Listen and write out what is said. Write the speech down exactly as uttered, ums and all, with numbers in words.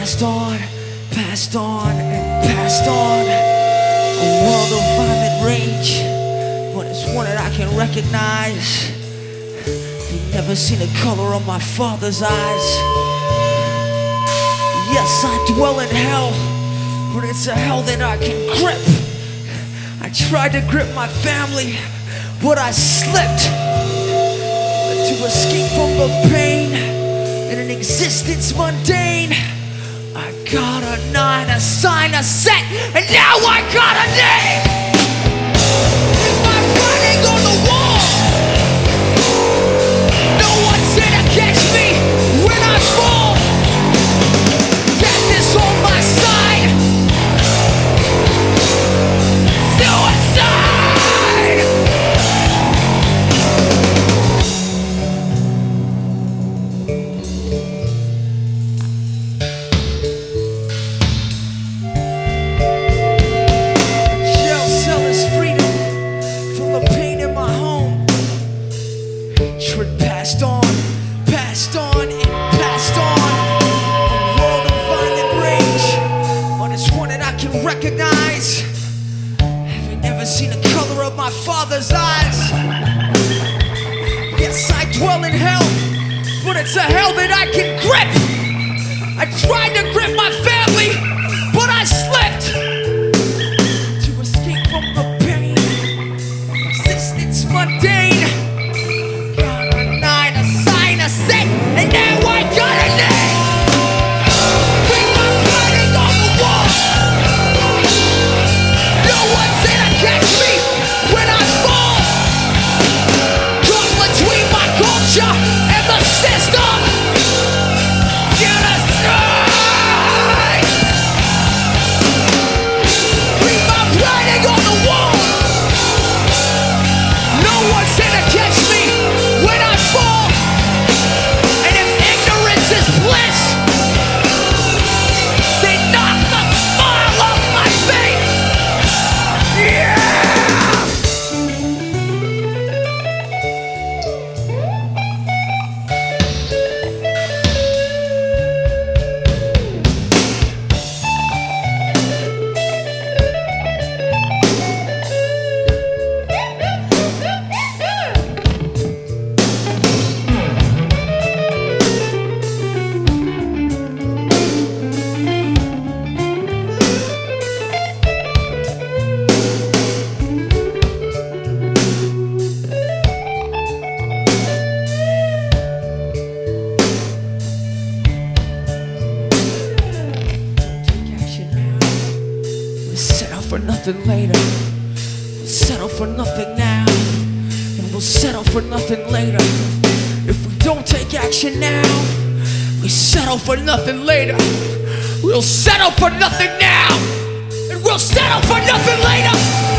passed on, passed on, and passed on. A world of violent rage, but it's one that I can recognize. You've never seen the color of my father's eyes. Yes, I dwell in hell, but it's a hell that I can grip. I tried to grip my family, but I slipped. To escape from the pain in an existence mundane, I got a nine, a sign, a set, and now I got a name. With my writing on the wall, no one's gonna catch me when I fall. Death is on my side. Suicide. Passed on, passed on, and passed on. A world of violent rage, but it's one that I can recognize. Have you never seen the color of my father's eyes? Yes, I dwell in hell, but it's a hell that I can grip. I tried to grip my family, but I slipped. To escape from the pain, existence mundane. And now I got a name. With my writing on the wall, no one's gonna catch me when I fall. Caught between my culture and the system. Genocide. With my writing on the wall, no one's gonna catch me when I fall. Bliss. They knock the smile off my face. Yeah. For nothing later, we'll settle for nothing now, and we'll settle for nothing later. If we don't take action now, we settle for nothing later. We'll settle for nothing now, and we'll settle for nothing later.